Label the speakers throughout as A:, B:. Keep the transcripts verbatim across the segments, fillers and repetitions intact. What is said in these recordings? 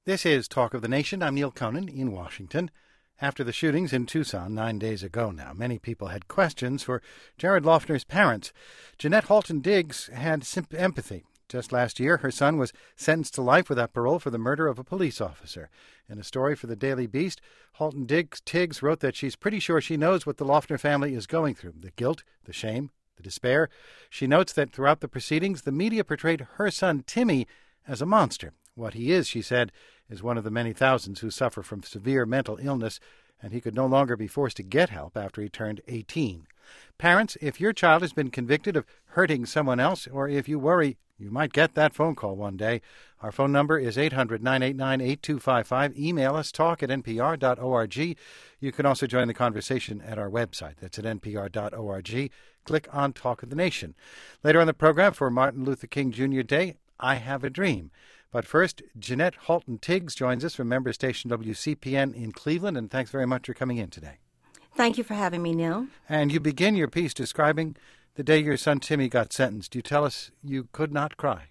A: This is Talk of the Nation. I'm Neil Conan in Washington. After the shootings in Tucson nine days ago now, many people had questions for Jared Loughner's parents. Jeanette Halton Diggs had empathy. Just last year, her son was sentenced to life without parole for the murder of a police officer. In a story for the Daily Beast, Halton Diggs Tiggs wrote that she's pretty sure she knows what the Loughner family is going through, the guilt, the shame, the despair. She notes that throughout the proceedings, the media portrayed her son, Timmy, as a monster. What he is, she said, is one of the many thousands who suffer from severe mental illness, and he could no longer be forced to get help after he turned eighteen. Parents, if your child has been convicted of hurting someone else, or if you worry you might get that phone call one day, our phone number is eight hundred, nine eight nine, eight two five five. Email us, talk at n p r dot org. You can also join the conversation at our website. That's at n p r dot org. Click on Talk of the Nation. Later on the program, for Martin Luther King Junior Day, I Have a Dream. But first, Jeanette Halton Tiggs joins us from member station W C P N in Cleveland, and thanks very much for coming in today.
B: Thank you for having me, Neil.
A: And you begin your piece describing the day your son Timmy got sentenced. You tell us you could not cry.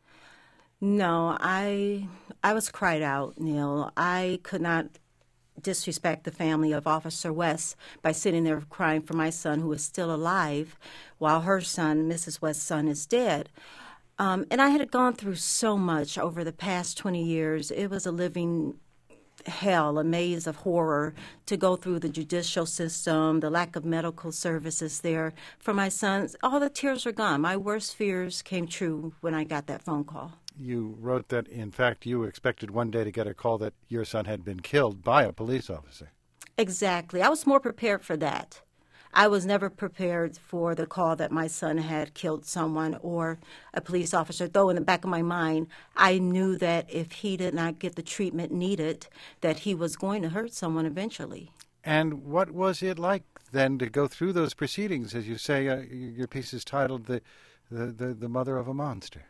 B: No, I I was cried out, Neil. I could not disrespect the family of Officer West by sitting there crying for my son, who is still alive, while her son, Missus West's son, is dead. Um, and I had gone through so much over the past twenty years. It was a living hell, a maze of horror to go through the judicial system, the lack of medical services there. For my sons, all the tears were gone. My worst fears came true when I got that phone call.
A: You wrote that, in fact, you expected one day to get a call that your son had been killed by a police officer.
B: Exactly. I was more prepared for that. I was never prepared for the call that my son had killed someone or a police officer, though in the back of my mind, I knew that if he did not get the treatment needed, that he was going to hurt someone eventually.
A: And what was it like then to go through those proceedings? As you say, uh, your piece is titled the, the, the, the Mother of a Monster.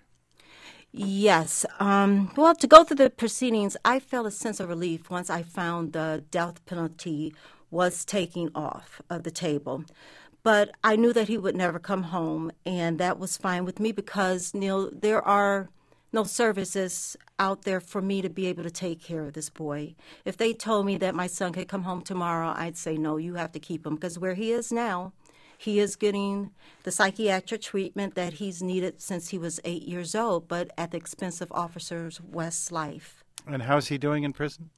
B: Yes. Um, well, to go through the proceedings, I felt a sense of relief once I found the death penalty was taking off of the table. But I knew that he would never come home, and that was fine with me because, Neil, there are no services out there for me to be able to take care of this boy. If they told me that my son could come home tomorrow, I'd say, no, you have to keep him, because where he is now, he is getting the psychiatric treatment that he's needed since he was eight years old, but at the expense of Officer West's life.
A: And how's he doing in prison?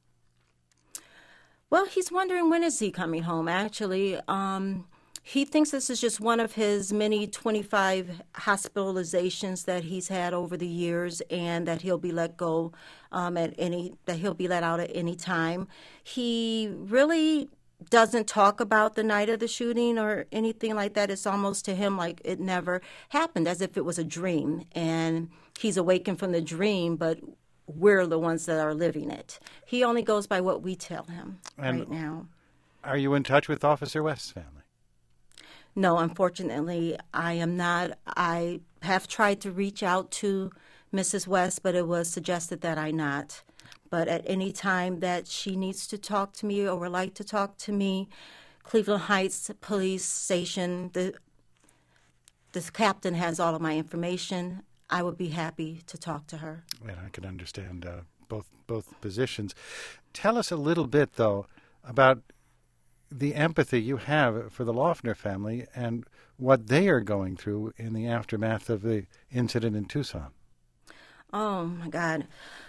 B: Well, he's wondering when is he coming home, actually. Um, he thinks this is just one of his many twenty-five hospitalizations that he's had over the years, and that he'll be let go um, at any, that he'll be let out at any time. He really doesn't talk about the night of the shooting or anything like that. It's almost to him like it never happened, as if it was a dream. And he's awakened from the dream, but we're the ones that are living it. He only goes by what we tell him and right now.
A: Are you in touch with Officer West's family?
B: No, unfortunately, I am not. I have tried to reach out to Missus West, but it was suggested that I not. But at any time that she needs to talk to me or would like to talk to me, Cleveland Heights Police Station, the the captain has all of my information. I would be happy to talk to her.
A: And I can understand uh, both both positions. Tell us a little bit, though, about the empathy you have for the Loughner family and what they are going through in the aftermath of the incident in Tucson.
B: Oh, my God.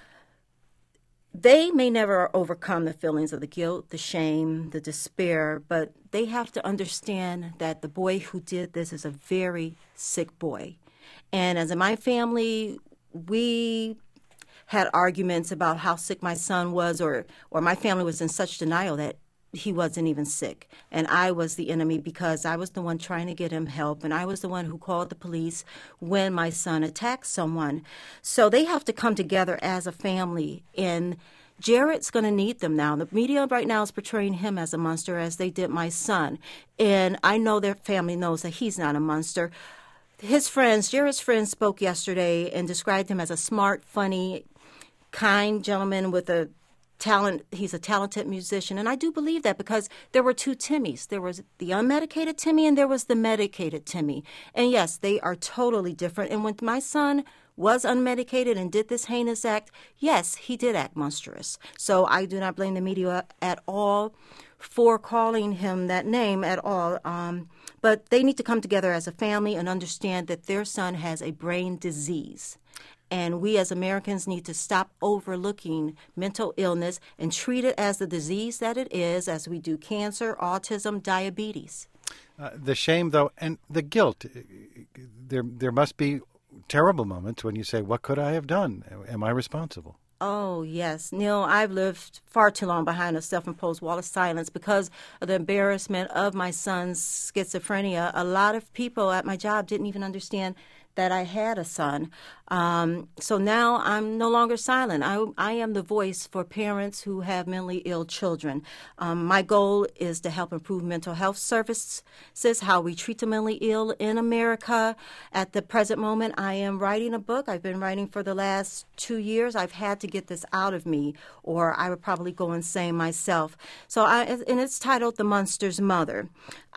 B: They may never overcome the feelings of the guilt, the shame, the despair, but they have to understand that the boy who did this is a very sick boy. And as in my family, we had arguments about how sick my son was, or, or my family was in such denial that he wasn't even sick. And I was the enemy because I was the one trying to get him help, and I was the one who called the police when my son attacked someone. So they have to come together as a family, and Jared's going to need them now. The media right now is portraying him as a monster, as they did my son. And I know their family knows that he's not a monster. His friends, Jared's friends, spoke yesterday and described him as a smart, funny, kind gentleman with a talent. He's a talented musician. And I do believe that because there were two Timmys. There was the unmedicated Timmy and there was the medicated Timmy. And yes, they are totally different. And when my son was unmedicated and did this heinous act, yes, he did act monstrous. So I do not blame the media at all for calling him that name at all. Um, but they need to come together as a family and understand that their son has a brain disease. And we as Americans need to stop overlooking mental illness and treat it as the disease that it is, as we do cancer, autism, diabetes.
A: Uh, the shame, though, and the guilt, there there must be terrible moments when you say, what could I have done? Am I responsible?
B: Oh, yes. Neil, I've lived far too long behind a self-imposed wall of silence because of the embarrassment of my son's schizophrenia. A lot of people at my job didn't even understand that I had a son. Um, so now I'm no longer silent. I, I am the voice for parents who have mentally ill children. Um, my goal is to help improve mental health services, how we treat the mentally ill in America. At the present moment, I am writing a book. I've been writing for the last two years. I've had to get this out of me, or I would probably go insane myself. So, I, and it's titled The Monster's Mother.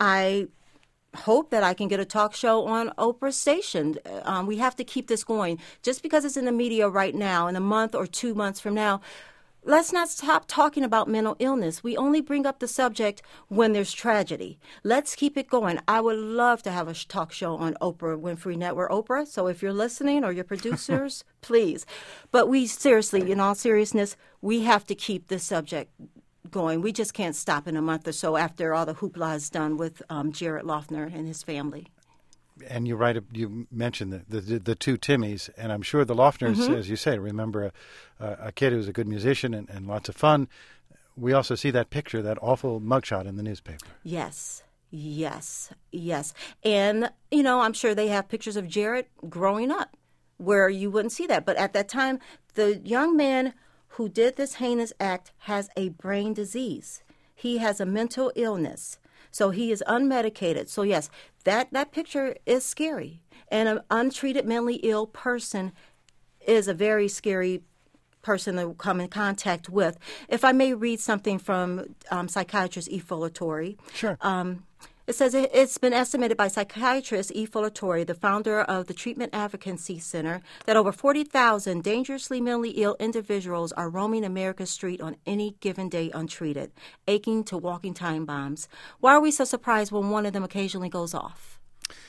B: I hope that I can get a talk show on Oprah's station. Um, we have to keep this going. Just because it's in the media right now, in a month or two months from now, let's not stop talking about mental illness. We only bring up the subject when there's tragedy. Let's keep it going. I would love to have a talk show on Oprah Winfrey Network. Oprah, so if you're listening or your producers, please. But we seriously, in all seriousness, we have to keep this subject going. We just can't stop in a month or so after all the hoopla is done with um, Jared Loughner and his family.
A: And you write, you mentioned the, the the two Timmys, and I'm sure the Loughners, mm-hmm. as you say, remember a, a kid who was a good musician and, and lots of fun. We also see that picture, that awful mugshot in the newspaper.
B: Yes, yes, yes. And, you know, I'm sure they have pictures of Jared growing up where you wouldn't see that. But at that time, the young man who did this heinous act has a brain disease. He has a mental illness. So he is unmedicated. So, yes, that, that picture is scary. And an untreated mentally ill person is a very scary person to come in contact with. If I may read something from um, psychiatrist E. Fullatori.
A: Sure.
B: Um, It says it's been estimated by psychiatrist E. Fullatori, the founder of the Treatment Advocacy Center, that over forty thousand dangerously mentally ill individuals are roaming America's street on any given day untreated, aching to walking time bombs. Why are we so surprised when one of them occasionally goes off?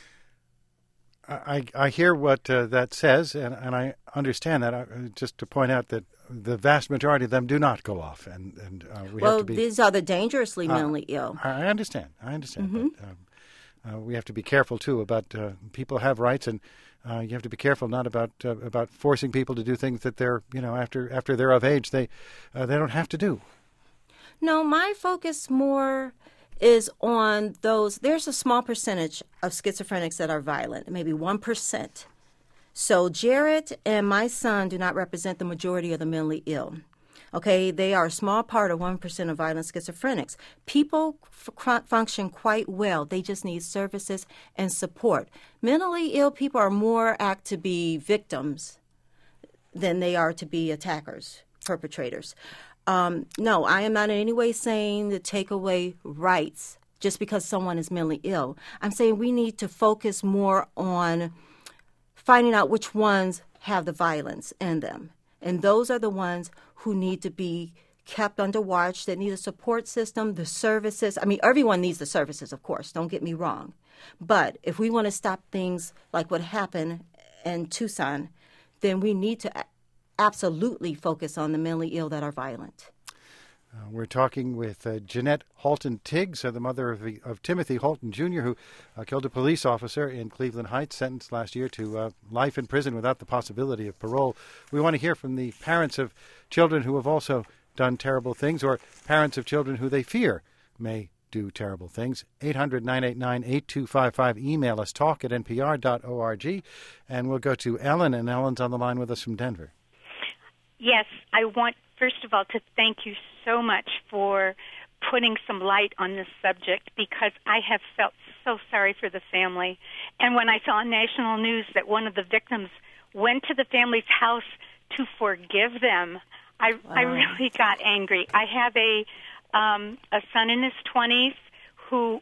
A: I, I hear what uh, that says, and, and I understand that. I, just to point out that the vast majority of them do not go off, and, and uh, we
B: well,
A: have to be...
B: these are the dangerously
A: uh,
B: mentally ill.
A: I understand. I understand.
B: Mm-hmm.
A: But, um, uh, we have to be careful, too, about uh, people have rights, and uh, you have to be careful not about uh, about forcing people to do things that they're, you know, after after they're of age, they uh, they don't have to do.
B: No, my focus more is on those. There's a small percentage of schizophrenics that are violent, maybe one percent. So Jared and my son do not represent the majority of the mentally ill. Okay, they are a small part of one percent of violent schizophrenics. People f- function quite well. They just need services and support. Mentally ill people are more apt to be victims than they are to be attackers, perpetrators. Um, no, I am not in any way saying to take away rights just because someone is mentally ill. I'm saying we need to focus more on finding out which ones have the violence in them. And those are the ones who need to be kept under watch, that need a support system, the services. I mean, everyone needs the services, of course, don't get me wrong. But if we want to stop things like what happened in Tucson, then we need to absolutely focus on the mentally ill that are violent.
A: Uh, we're talking with uh, Jeanette Halton Tiggs, uh, the mother of, the, of Timothy Halton Junior, who uh, killed a police officer in Cleveland Heights, sentenced last year to uh, life in prison without the possibility of parole. We want to hear from the parents of children who have also done terrible things, or parents of children who they fear may do terrible things. eight hundred, nine eight nine, eight two five five. Email us, talk at n p r dot org. And we'll go to Ellen, and Ellen's on the line with us from Denver.
C: Yes, I want, first of all, to thank you so much for putting some light on this subject, because I have felt so sorry for the family. And when I saw on national news that one of the victims went to the family's house to forgive them, I, wow. I really got angry. I have a um, a son in his twenties who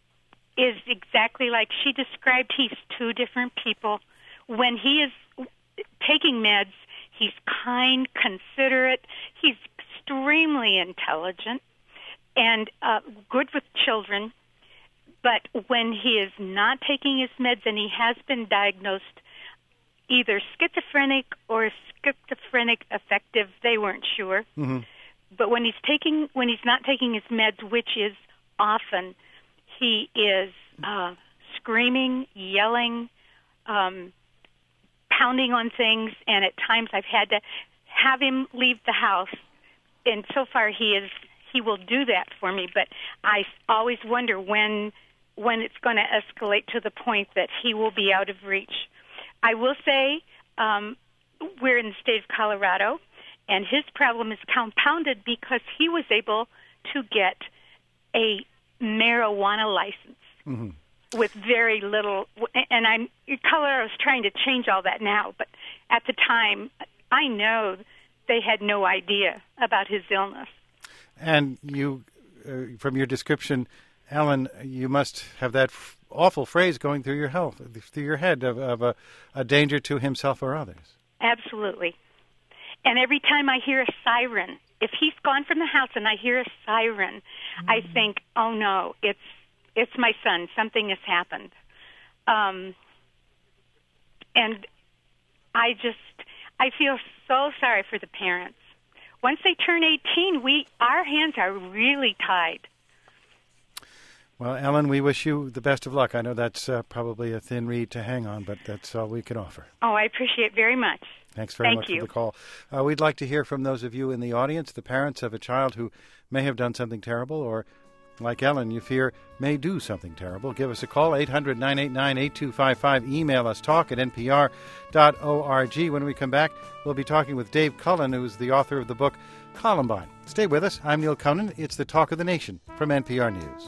C: is exactly like she described. He's two different people. When he is taking meds. He's kind, considerate. He's extremely intelligent and uh, good with children. But when he is not taking his meds, and he has been diagnosed either schizophrenic or schizophrenic affective, they weren't sure.
A: Mm-hmm.
C: But when he's taking, when he's not taking his meds, which is often, he is uh, screaming, yelling, um, pounding on things, and at times I've had to have him leave the house. And so far, he is he will do that for me. But I always wonder when when it's going to escalate to the point that he will be out of reach. I will say um, we're in the state of Colorado, and his problem is compounded because he was able to get a marijuana license mm-hmm. with very little, and I'm Colorado's trying to change all that now, but at the time, I know they had no idea about his illness.
A: And you, uh, from your description, Ellen, you must have that f- awful phrase going through your health, through your head of, of a, a danger to himself or others.
C: Absolutely. And every time I hear a siren, if he's gone from the house and I hear a siren, mm-hmm. I think, oh no, it's it's my son. Something has happened. Um, and I just, I feel so sorry for the parents. Once they turn eighteen, we our hands are really tied.
A: Well, Ellen, we wish you the best of luck. I know that's uh, probably a thin reed to hang on, but that's all we can offer.
C: Oh, I appreciate it very much.
A: Thanks very
C: Thank
A: much
C: you.
A: for the call. Uh, we'd like to hear from those of you in the audience, the parents of a child who may have done something terrible or, like Ellen, you fear may do something terrible. Give us a call, eight hundred, nine eight nine, eight two five five. Email us, talk at n p r dot org. When we come back, we'll be talking with Dave Cullen, who is the author of the book Columbine. Stay with us. I'm Neil Conan. It's the Talk of the Nation from N P R News.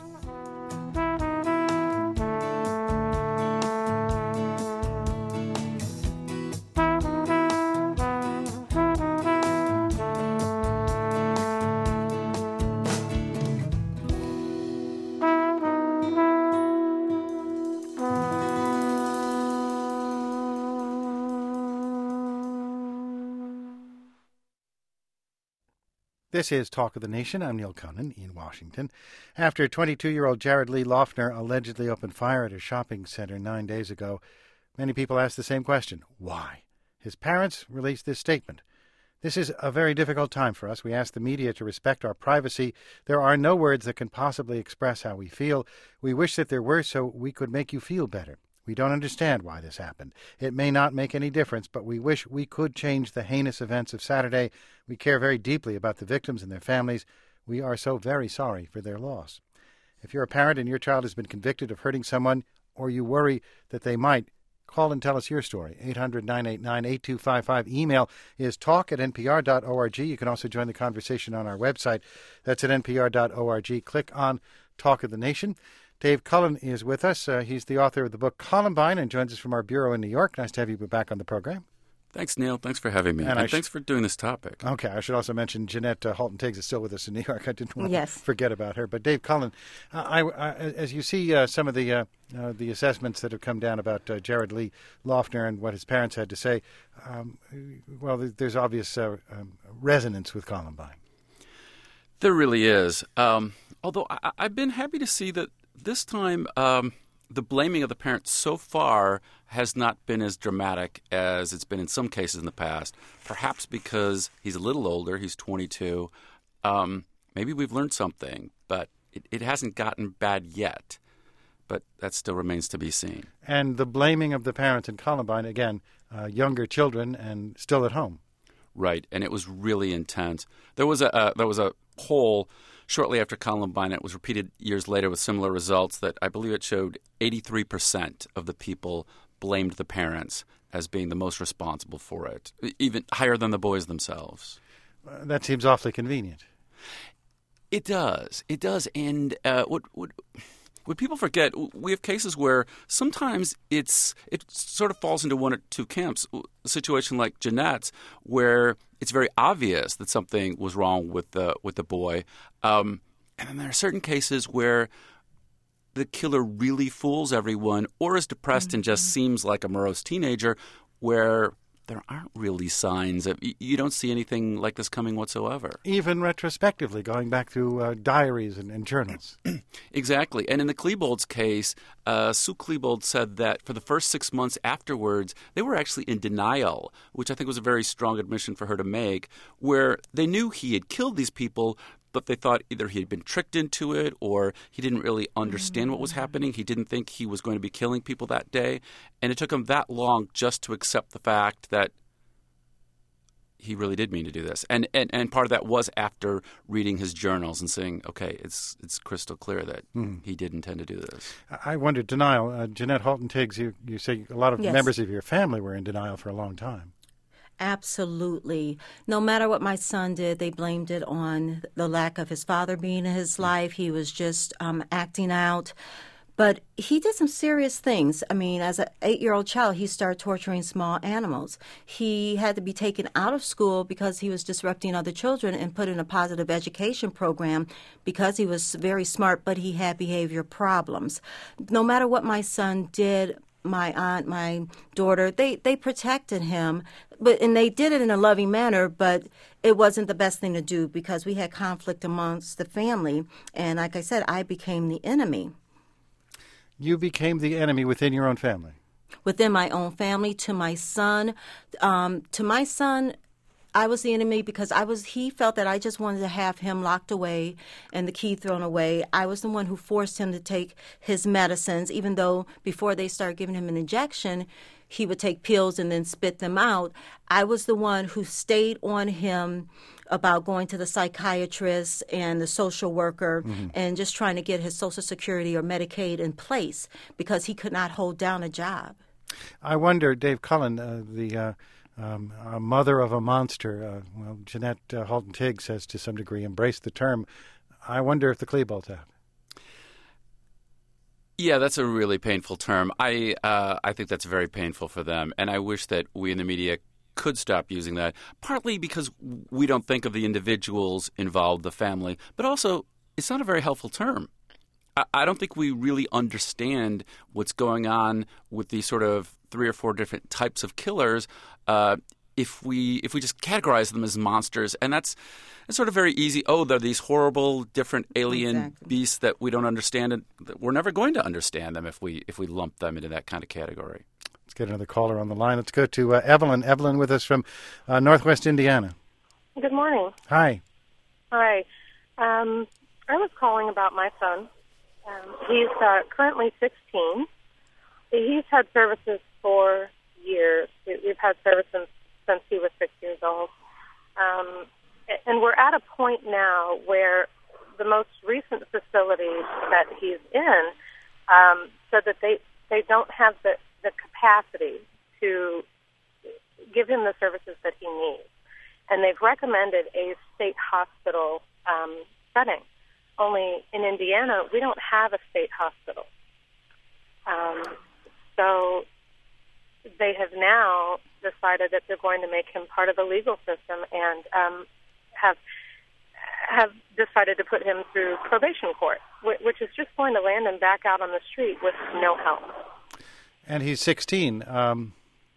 A: This is Talk of the Nation. I'm Neil Conan in Washington. After twenty-two-year-old Jared Lee Loeffner allegedly opened fire at a shopping center nine days ago, many people ask the same question: why? His parents released this statement. This is a very difficult time for us. We ask the media to respect our privacy. There are no words that can possibly express how we feel. We wish that there were so we could make you feel better. We don't understand why this happened. It may not make any difference, but we wish we could change the heinous events of Saturday. We care very deeply about the victims and their families. We are so very sorry for their loss. If you're a parent and your child has been convicted of hurting someone, or you worry that they might, call and tell us your story. eight hundred, nine eight nine, eight two five five. Email is talk at n p r dot org. You can also join the conversation on our website. That's at n p r dot org. Click on Talk of the Nation. Dave Cullen is with us. Uh, he's the author of the book Columbine and joins us from our bureau in New York. Nice to have you back on the program.
D: Thanks, Neil. Thanks for having me. And, and sh- thanks for doing this topic.
A: Okay. I should also mention Jeanette uh, Halton-Tiggs is still with us in New York. I didn't want
B: yes.
A: to forget about her. But Dave Cullen, uh, I, I, as you see uh, some of the uh, uh, the assessments that have come down about uh, Jared Lee Loeffner and what his parents had to say, um, well, there's obvious uh, um, resonance with Columbine.
D: There really is. Um, although I, I've been happy to see that this time, um, the blaming of the parents so far has not been as dramatic as it's been in some cases in the past. Perhaps because he's a little older, he's twenty-two. Um, maybe we've learned something, but it, it hasn't gotten bad yet. But that still remains to be seen.
A: And the blaming of the parents in Columbine, again, uh, younger children and still at home.
D: Right, and it was really intense. There was a uh, there was a poll shortly after Columbine. It was repeated years later with similar results that I believe it showed eighty-three percent of the people blamed the parents as being the most responsible for it, even higher than the boys themselves.
A: Uh, that seems awfully convenient.
D: It does. It does. And uh, what what what people forget, we have cases where sometimes it's it sort of falls into one or two camps. A situation like Jeanette's, where it's very obvious that something was wrong with the with the boy, um, and then there are certain cases where the killer really fools everyone, or is depressed mm-hmm. and just seems like a morose teenager, where there aren't really signs of, you don't see anything like this coming whatsoever.
A: Even retrospectively, going back through uh, diaries and, and journals.
D: Exactly. And in the Klebold's case, uh, Sue Klebold said that for the first six months afterwards, they were actually in denial, which I think was a very strong admission for her to make, where they knew he had killed these people, but they thought either he had been tricked into it or he didn't really understand what was happening. He didn't think he was going to be killing people that day. And it took him that long just to accept the fact that he really did mean to do this. And and, and part of that was after reading his journals and saying, okay, it's it's crystal clear that mm. he did intend to do this.
A: I wonder, denial. Uh, Jeanette Halton Tiggs, you, you say a lot of
B: yes.
A: members of your family were in denial for a long time.
B: Absolutely. No matter what my son did, they blamed it on the lack of his father being in his life. He was just um, acting out. But he did some serious things. I mean, as an eight-year-old child, he started torturing small animals. He had to be taken out of school because he was disrupting other children and put in a positive education program because he was very smart, but he had behavior problems. No matter what my son did, my aunt, my daughter, they, they protected him, but and they did it in a loving manner, but it wasn't the best thing to do because we had conflict amongst the family. And like I said, I became the enemy.
A: You became the enemy within your own family?
B: Within my own family, to my son. Um, to my son, I was the enemy because I was. He felt that I just wanted to have him locked away and the key thrown away. I was the one who forced him to take his medicines, even though before they started giving him an injection, he would take pills and then spit them out. I was the one who stayed on him about going to the psychiatrist and the social worker mm-hmm. and just trying to get his Social Security or Medicaid in place because he could not hold down a job.
A: I wonder, Dave Cullen, uh, the uh, um, a mother of a monster, uh, well, Jeanette uh, Halton Tiggs has to some degree embraced the term. I wonder if the Klebolds have.
D: Yeah, that's a really painful term. I uh, I think that's very painful for them, and I wish that we in the media could stop using that, partly because we don't think of the individuals involved, the family, but also it's not a very helpful term. I, I don't think we really understand what's going on with these sort of three or four different types of killers uh, if we if we just categorize them as monsters, and that's it's sort of very easy. Oh, they're these horrible, different alien
B: exactly.
D: beasts that we don't understand, and we're never going to understand them if we if we lump them into that kind of category.
A: Let's get another caller on the line. Let's go to uh, Evelyn. Evelyn with us from uh, Northwest Indiana.
E: Good morning.
A: Hi.
E: Hi. Um, I was calling about my son. Um, he's uh, currently sixteen. He's had services for years. We've had service since, since he was six years old. Um, and we're at a point now where the most recent facility that he's in um, said that they, they don't have the the capacity to give him the services that he needs. And they've recommended a state hospital um, setting. Only in Indiana, we don't have a state hospital. Um, so they have now decided that they're going to make him part of the legal system and um, have have decided to put him through probation court, which is just going to land him back out on the street with no help.
A: And he's sixteen. Um,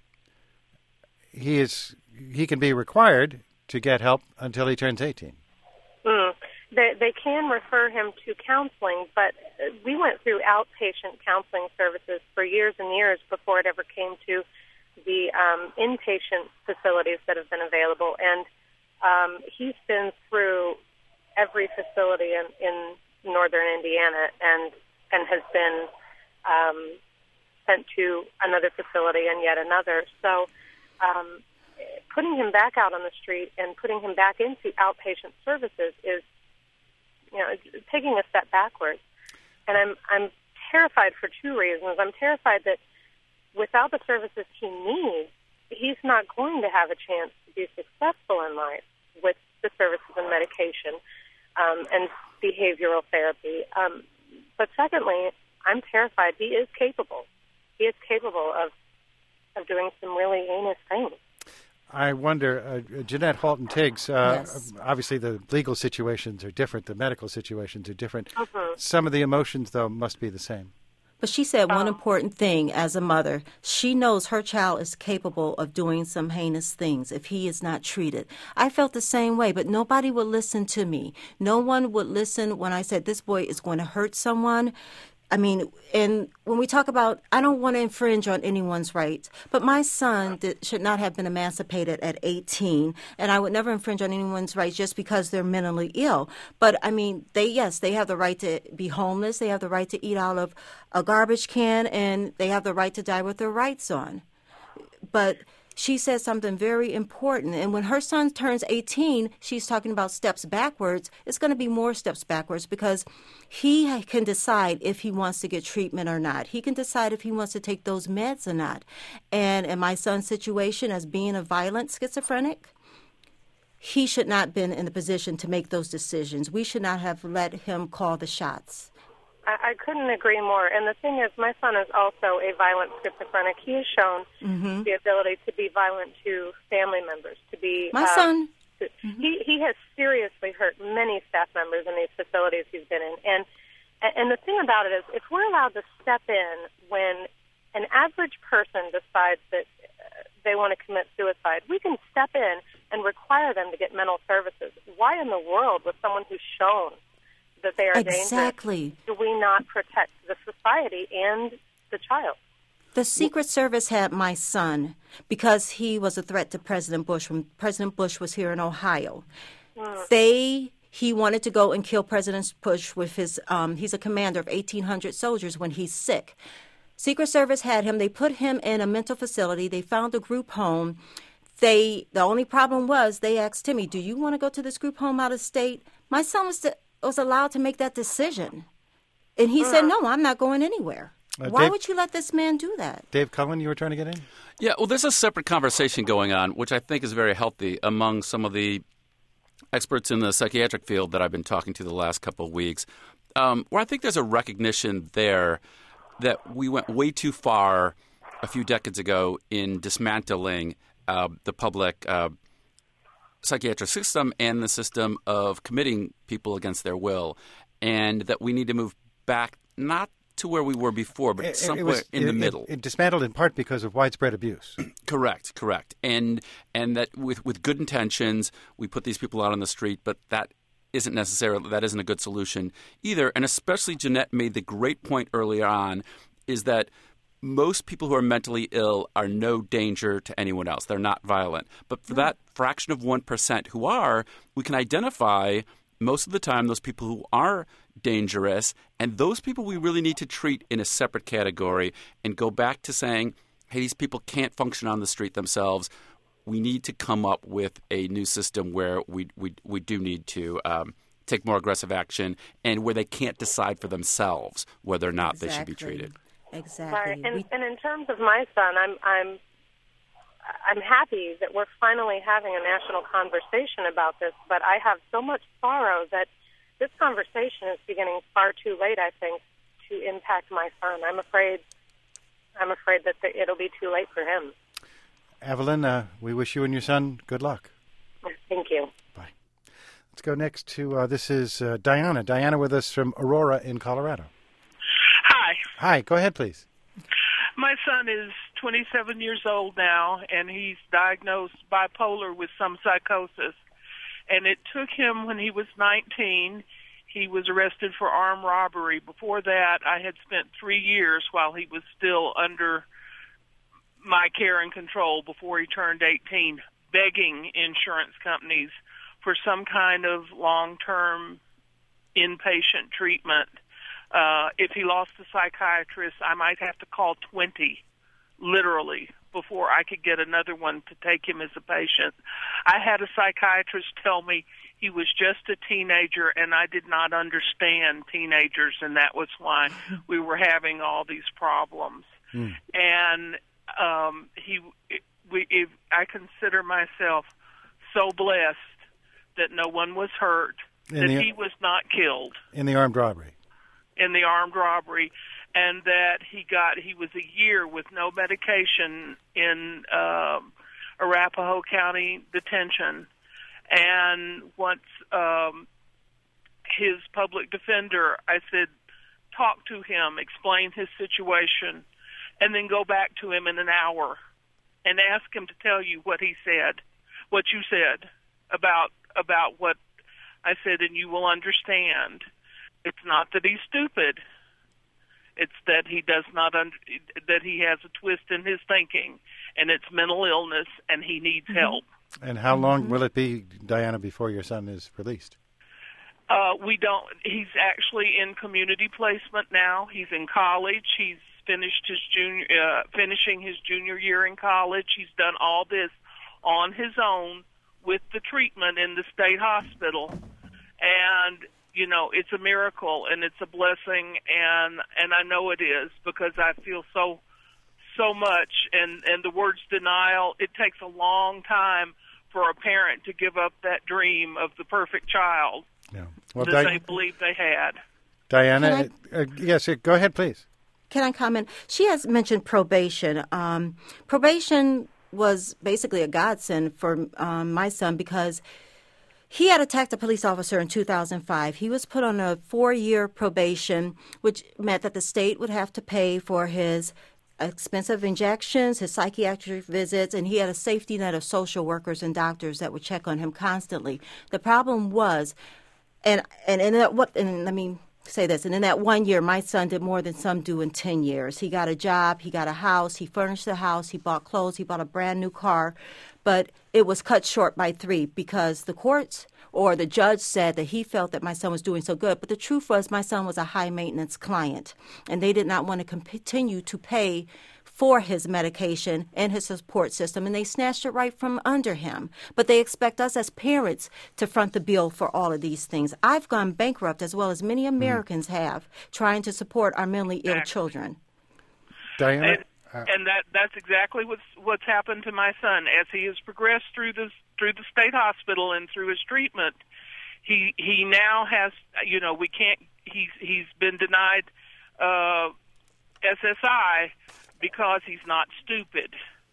A: he is. He can be required to get help until he turns eighteen.
E: Mm. They, they can refer him to counseling, but we went through outpatient counseling services for years and years before it ever came to the um, inpatient facilities that have been available. And um, he's been through every facility in, in northern Indiana and and has been um, sent to another facility and yet another. So um, putting him back out on the street and putting him back into outpatient services is, you know, taking a step backwards. And I'm I'm terrified for two reasons. I'm terrified that without the services he needs, he's not going to have a chance to be successful in life with the services and medication um, and behavioral therapy. Um, but secondly, I'm terrified he is capable. He is capable of of doing some really heinous things.
A: I wonder, uh, Jeanette Halton Tiggs, uh,
B: yes.
A: obviously the legal situations are different, the medical situations are different.
E: Mm-hmm.
A: Some of the emotions, though, must be the same.
B: But she said one
E: Um,
B: important thing as a mother. She knows her child is capable of doing some heinous things if he is not treated. I felt the same way, but nobody would listen to me. No one would listen when I said this boy is going to hurt someone. I mean, and when we talk about, I don't want to infringe on anyone's rights, but my son did, should not have been emancipated at eighteen, and I would never infringe on anyone's rights just because they're mentally ill. But, I mean, they, yes, they have the right to be homeless, they have the right to eat out of a garbage can, and they have the right to die with their rights on. But she said something very important. And when her son turns eighteen, she's talking about steps backwards. It's going to be more steps backwards because he can decide if he wants to get treatment or not. He can decide if he wants to take those meds or not. And in my son's situation as being a violent schizophrenic, he should not have been in the position to make those decisions. We should not have let him call the shots.
E: I, I couldn't agree more. And the thing is, my son is also a violent schizophrenic. He has shown mm-hmm. the ability to be violent to family members, to be...
B: My
E: um,
B: son...
E: To, mm-hmm. He he has seriously hurt many staff members in these facilities he's been in. And, and the thing about it is, if we're allowed to step in when an average person decides that they want to commit suicide, we can step in and require them to get mental services. Why in the world, with someone who's shown that they are
B: exactly.
E: dangerous, do we not protect the society and the child?
B: The Secret Service had my son because he was a threat to President Bush when President Bush was here in Ohio. Mm. They he wanted to go and kill President Bush with his um, he's a commander of eighteen hundred soldiers when he's sick. Secret Service had him. They put him in a mental facility. They found a group home. They the only problem was they asked Timmy, "Do you want to go to this group home out of state?" My son was to, was allowed to make that decision, and he mm. said, "No, I'm not going anywhere." Uh, Why Dave, would you let this man do that?
A: Dave Cullen, you were trying to get in?
D: Yeah, well, there's a separate conversation going on, which I think is very healthy among some of the experts in the psychiatric field that I've been talking to the last couple of weeks, um, where I think there's a recognition there that we went way too far a few decades ago in dismantling uh, the public uh, psychiatric system and the system of committing people against their will, and that we need to move back not to where we were before, but it, somewhere it was, in
A: it,
D: the middle.
A: It, it dismantled in part because of widespread abuse.
D: Correct, correct. And and that with, with good intentions, we put these people out on the street, but that isn't necessarily, that isn't a good solution either. And especially Jeanette made the great point earlier on, is that most people who are mentally ill are no danger to anyone else. They're not violent. But for that fraction of one percent who are, we can identify most of the time those people who are dangerous, and those people we really need to treat in a separate category and go back to saying, hey, these people can't function on the street themselves. We need to come up with a new system where we we, we do need to um, take more aggressive action and where they can't decide for themselves whether or not
B: exactly.
D: they should be treated.
B: Exactly.
E: Right. And,
B: we...
E: and in terms of my son, I'm I'm I'm happy that we're finally having a national conversation about this, but I have so much sorrow that this conversation is beginning far too late, I think, to impact my son. I'm afraid I'm afraid that it'll be too late for him.
A: Evelyn, uh, we wish you and your son good luck.
E: Thank you.
A: Bye. Let's go next to, uh, this is uh, Diana. Diana with us from Aurora in Colorado.
F: Hi.
A: Hi, go ahead, please.
F: My son is twenty-seven years old now, and he's diagnosed bipolar with some psychosis. And it took him when he was nineteen. He was arrested for armed robbery. Before that, I had spent three years while he was still under my care and control before he turned eighteen, begging insurance companies for some kind of long-term inpatient treatment. Uh, if he lost a psychiatrist, I might have to call twenty, literally, before I could get another one to take him as a patient. I had a psychiatrist tell me he was just a teenager, and I did not understand teenagers, and that was why we were having all these problems. Mm. And um, he, we, if, I consider myself so blessed that no one was hurt, in that the, he was not killed.
A: In the armed robbery.
F: In the armed robbery. And that he got, he was a year with no medication in uh, Arapahoe County Detention. And once um, his public defender, I said, talk to him, explain his situation, and then go back to him in an hour and ask him to tell you what he said, what you said about about what I said, and you will understand. It's not that he's stupid. It's that he does not under, that he has a twist in his thinking, and it's mental illness, and he needs mm-hmm. help.
A: And how long mm-hmm. will it be, Diana, before your son is released?
F: Uh, we don't. He's actually in community placement now. He's in college. He's finished his junior, uh, finishing his junior year in college. He's done all this on his own with the treatment in the state hospital, and you know, it's a miracle and it's a blessing, and and I know it is because I feel so so much. And and the words denial, it takes a long time for a parent to give up that dream of the perfect child
A: yeah. well,
F: that
A: Di-
F: they believed they had.
A: Diana, I, uh, yes, go ahead, please.
B: Can I comment? She has mentioned probation. Um, probation was basically a godsend for um, my son because he had attacked a police officer in two thousand five. He was put on a four-year probation, which meant that the state would have to pay for his expensive injections, his psychiatric visits, and he had a safety net of social workers and doctors that would check on him constantly. The problem was, and and and that, what and let me say this, and in that one year, my son did more than some do in ten years. He got a job, he got a house, he furnished the house, he bought clothes, he bought a brand new car, but it was cut short by three because the courts or the judge said that he felt that my son was doing so good. But the truth was my son was a high-maintenance client, and they did not want to continue to pay for his medication and his support system, and they snatched it right from under him. But they expect us as parents to front the bill for all of these things. I've gone bankrupt, as well as many Americans mm-hmm. have, trying to support our mentally ill
F: exactly.
B: children.
A: Diana?
F: And, uh, and that that's exactly what's, what's happened to my son. As he has progressed through the, through the state hospital and through his treatment, he he now has, you know, we can't, he's, he's been denied uh, S S I because he's not stupid.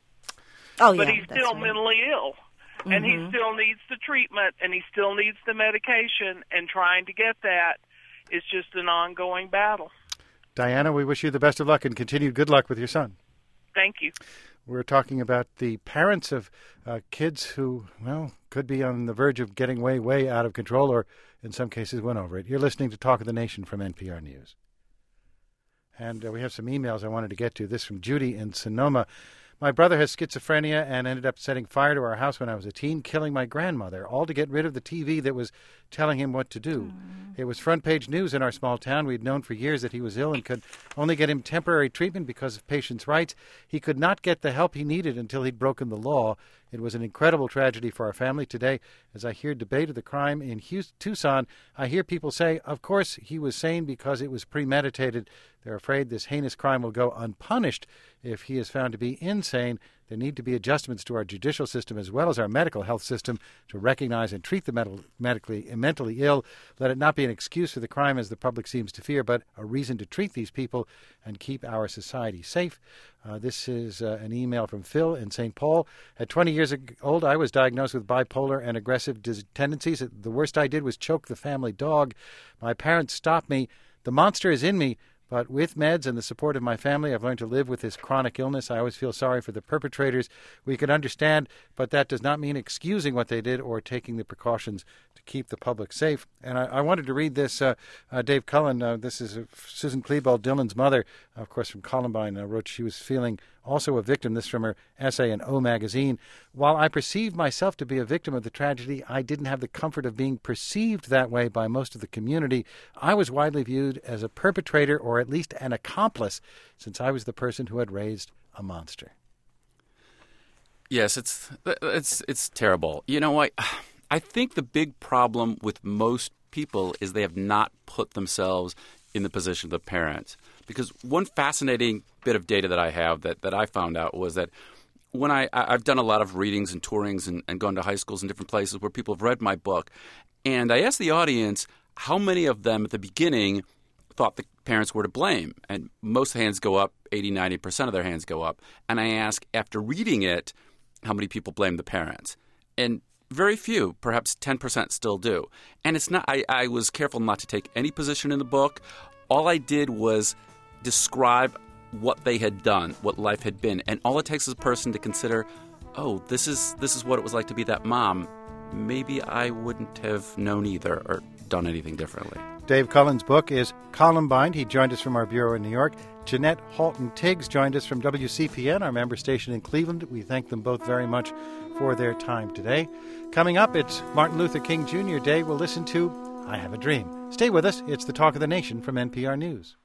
B: Oh,
F: but
B: yeah,
F: he's still
B: right.
F: mentally ill, mm-hmm. and he still needs the treatment, and he still needs the medication, and trying to get that is just an ongoing battle.
A: Diana, we wish you the best of luck and continued good luck with your son.
F: Thank you.
A: We're talking about the parents of uh, kids who, well, could be on the verge of getting way, way out of control, or in some cases went over it. You're listening to Talk of the Nation from N P R News. And uh, we have some emails I wanted to get to. This from Judy in Sonoma. My brother has schizophrenia and ended up setting fire to our house when I was a teen, killing my grandmother, all to get rid of the T V that was telling him what to do. Mm. It was front-page news in our small town. We'd known for years that he was ill and could only get him temporary treatment because of patients' rights. He could not get the help he needed until he'd broken the law. It was an incredible tragedy for our family. Today, as I hear debate of the crime in Houston, Tucson, I hear people say, of course, he was sane because it was premeditated. They're afraid this heinous crime will go unpunished if he is found to be insane. There need to be adjustments to our judicial system as well as our medical health system to recognize and treat the mental, medically and mentally ill. Let it not be an excuse for the crime as the public seems to fear, but a reason to treat these people and keep our society safe. Uh, this is uh, an email from Phil in Saint Paul. At twenty years old, I was diagnosed with bipolar and aggressive dis- tendencies. The worst I did was choke the family dog. My parents stopped me. The monster is in me. But with meds and the support of my family, I've learned to live with this chronic illness. I always feel sorry for the perpetrators. We can understand, but that does not mean excusing what they did or taking the precautions to keep the public safe. And I, I wanted to read this. Uh, uh, Dave Cullen, uh, this is uh, Susan Klebold, Dylan's mother, of course, from Columbine, uh, wrote she was feeling also a victim. This from her essay in O Magazine. While I perceived myself to be a victim of the tragedy, I didn't have the comfort of being perceived that way by most of the community. I was widely viewed as a perpetrator or at least an accomplice, since I was the person who had raised a monster.
D: Yes, it's it's it's terrible. You know, I I think the big problem with most people is they have not put themselves in the position of the parent. Because one fascinating bit of data that I have that, that I found out was that when I, I've done a lot of readings and tourings and, and gone to high schools and different places where people have read my book, and I asked the audience how many of them at the beginning thought the parents were to blame. And most hands go up, eighty, ninety percent of their hands go up. And I ask, after reading it, how many people blame the parents? And very few, perhaps ten percent still do. And it's not. I, I was careful not to take any position in the book. all I did was describe what they had done, what life had been. And all it takes is a person to consider, oh, this is this is what it was like to be that mom. Maybe I wouldn't have known either or done anything differently.
A: Dave Cullen's book is Columbine. He joined us from our bureau in New York. Jeanette Halton-Tiggs joined us from W C P N, our member station in Cleveland. We thank them both very much for their time today. Coming up, it's Martin Luther King Junior Day. We'll listen to I Have a Dream. Stay with us. It's the Talk of the Nation from N P R News.